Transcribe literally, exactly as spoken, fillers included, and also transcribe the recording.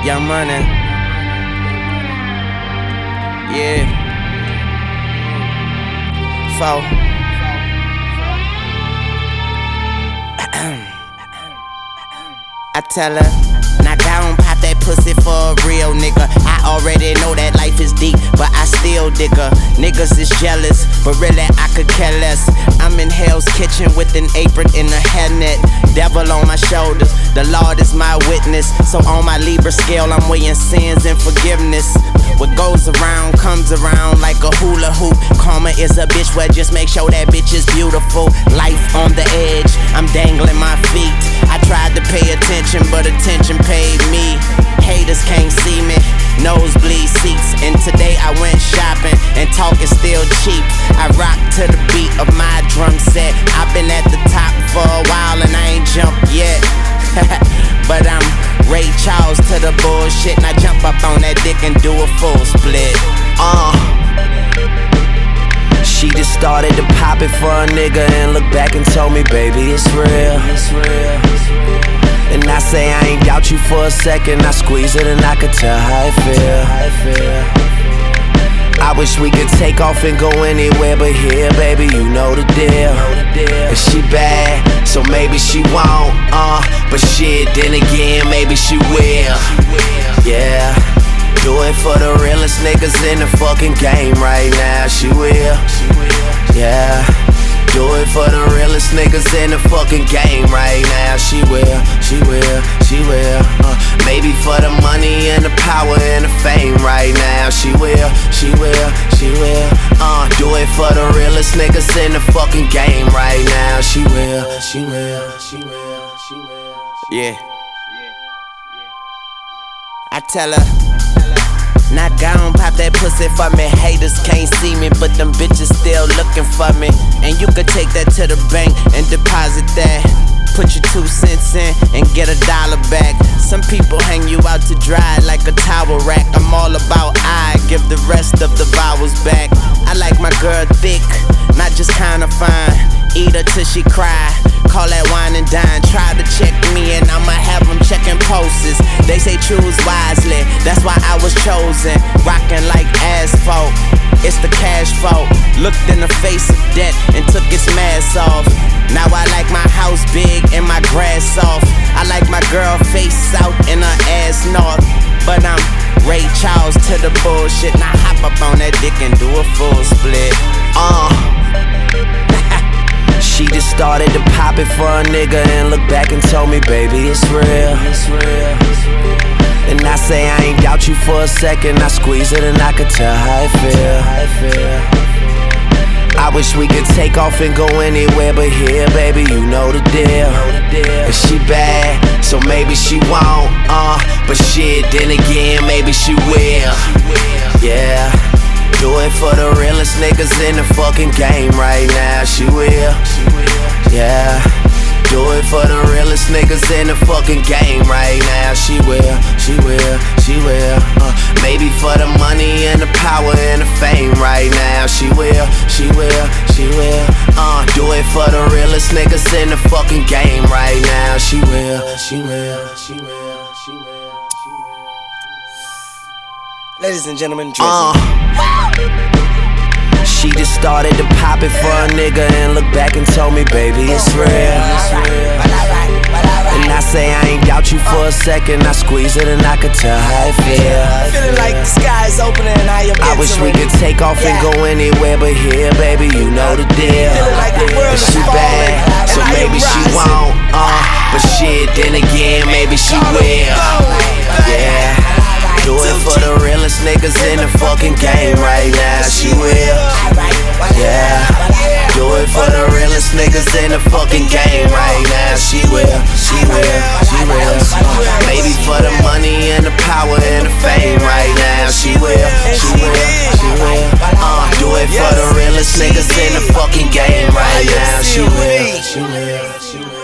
Young Money. Yeah. Four. I tell her, knock down, pop that pussy for a real nigga. I already know that life is deep, but I still dig her. Niggas is jealous, but really I could care less. I'm in Hell's Kitchen with an apron and a hairnet. Devil on my shoulders, the Lord is my witness. So on my Libra scale, I'm weighing sins and forgiveness. What goes around comes around like a hula hoop. Karma is a bitch, well just make sure that bitch is beautiful. Life on the edge, I'm dangling my feet. I tried to pay attention, but attention paid me. Haters can't see me, nosebleed seats. And today I went shopping, and talk is still cheap. I rock to the beat of my drum set. I've been at the top for a while and I ain't jumped yet. But I'm Ray Charles to the bullshit, and I jump up on that dick and do a full split. Uh She just started to pop it for a nigga and looked back and told me, baby, it's real. It's real. And I say I ain't doubt you for a second. I squeeze it and I could tell how it feel. I wish we could take off and go anywhere but here, baby, you know the deal. And she bad, so maybe she won't, uh But shit, then again, maybe she will. Yeah, do it for the realest niggas in the fucking game right now. She will, yeah. Do it for the realest niggas in the fucking game right now. She will, she will, she will. Uh, maybe for the money and the power and the fame right now. She will, she will, she will. Uh, do it for the realest niggas in the fucking game right now. She will, she will, she will, she will. Yeah. I tell her, knock down, pop that pussy for me. Haters can't see me, but them bitches still looking for me. And you could take that to the bank and deposit that. Put your two cents in and get a dollar back. Some people hang you out to dry like a towel rack. I'm all about I give the rest of the vowels back. I like my girl thick, not just kinda fine. Eat her till she cry, call that wine and dine. Try to check me and I'ma have them checking pulses. They say choose wisely, that's why I was chosen. Rockin' like asphalt, it's the cash fault. Looked in the face of death and took its mask off. Now I like my house big and my grass soft. I like my girl face south and her ass north. But I'm Ray Charles to the bullshit. Now hop up on that dick and do a full split. Uh She just started to pop it for a nigga and looked back and told me, baby, it's real. It's real. And I say I ain't doubt you for a second. I squeeze it and I could tell how it feel. I wish we could take off and go anywhere but here, baby, you know the deal. And she bad, so maybe she won't, uh But shit, then again, maybe she will. Yeah. Do it for the realest niggas in the fucking game right now. She will, yeah. Do it for the realest niggas in the fucking game right now. She will, she will, she will. Uh, maybe for the money and the power and the fame right now. She will, she will, she will. Uh, do it for the realest niggas in the fucking game right now. She will, she will, she will, she will, she will. Ladies and gentlemen, Drizzy. Uh. She just started to pop it for a nigga and looked back and told me, baby, it's real. And I say I ain't doubt you for a second. I squeeze it and I could tell how it feel. Feeling like the sky is opening and I am I wish we could take off and go anywhere but here, baby, you know the deal. And she bad, so maybe she won't, uh But shit, then again, maybe she will. Yeah. Do it for the realest niggas in the fucking game right now. She will, yeah. Do it for the realest niggas in the fucking game right now. She will, she will, she will. Maybe for the money and the power and the fame right now. She will, she will, she will. Uh, do it for the realest niggas in the fucking game right now. She will, she will, she will.